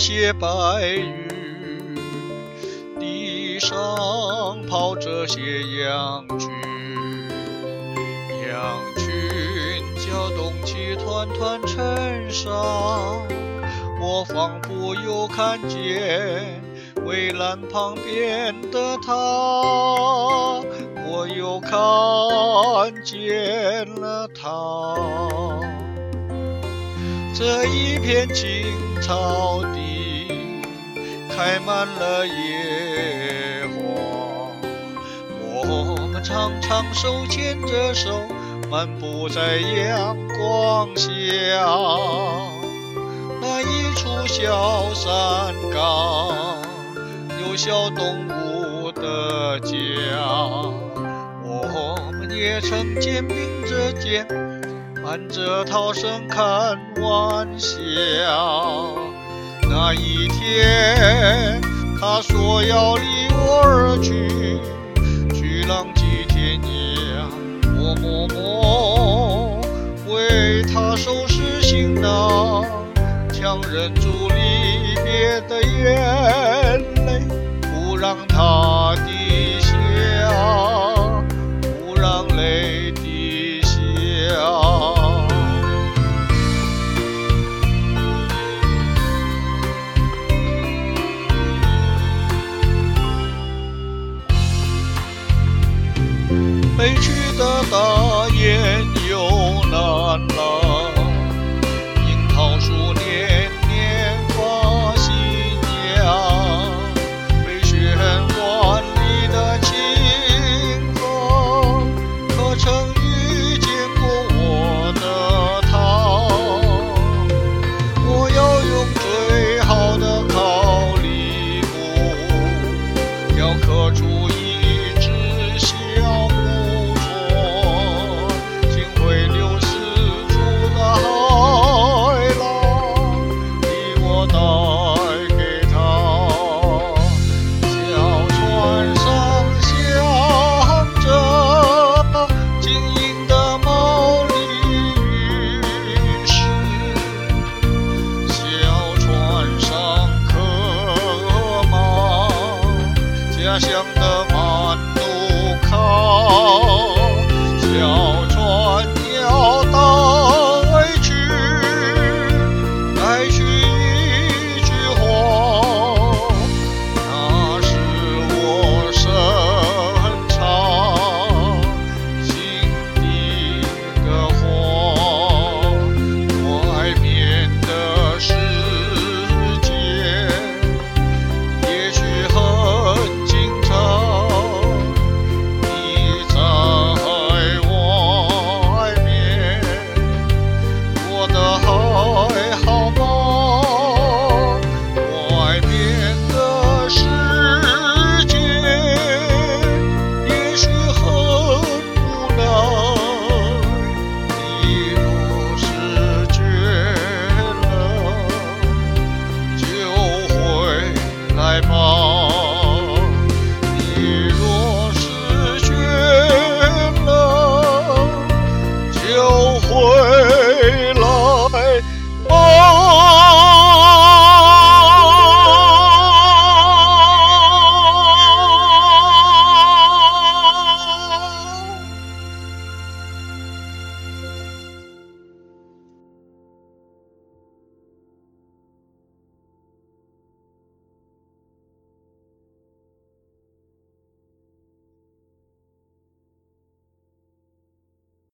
些白云，地上跑这些羊群，羊群搅动起团团尘沙，我仿佛又看见围栏旁边的他，我又看见了他。这一片青草地开满了野花，我们常常手牵着手漫步在阳光下，那一处小山岗有小动物的家，我们也曾肩并着肩伴着涛声看晚霞。那一天他说要离我而去，去浪迹天涯，我默默为他收拾行囊，强忍住离别的眼泪，不让它滴下，不让泪滴下。北去的大雁又南了，樱桃树年年发新芽，被雪恨万里的清风，可曾遇见过我的他？我要用最好的考里木，雕刻出一只小木船，请回流四处的海浪，替我带给他。小船上镶着晶莹的毛利玉石，小船上刻满家乡的满路靠，小船要带去一句话，那是我深藏心底的话。外面的世界也许很紧张，你在外面过得还好吗？外面的世界也许很无奈，你若是倦了就回来吧。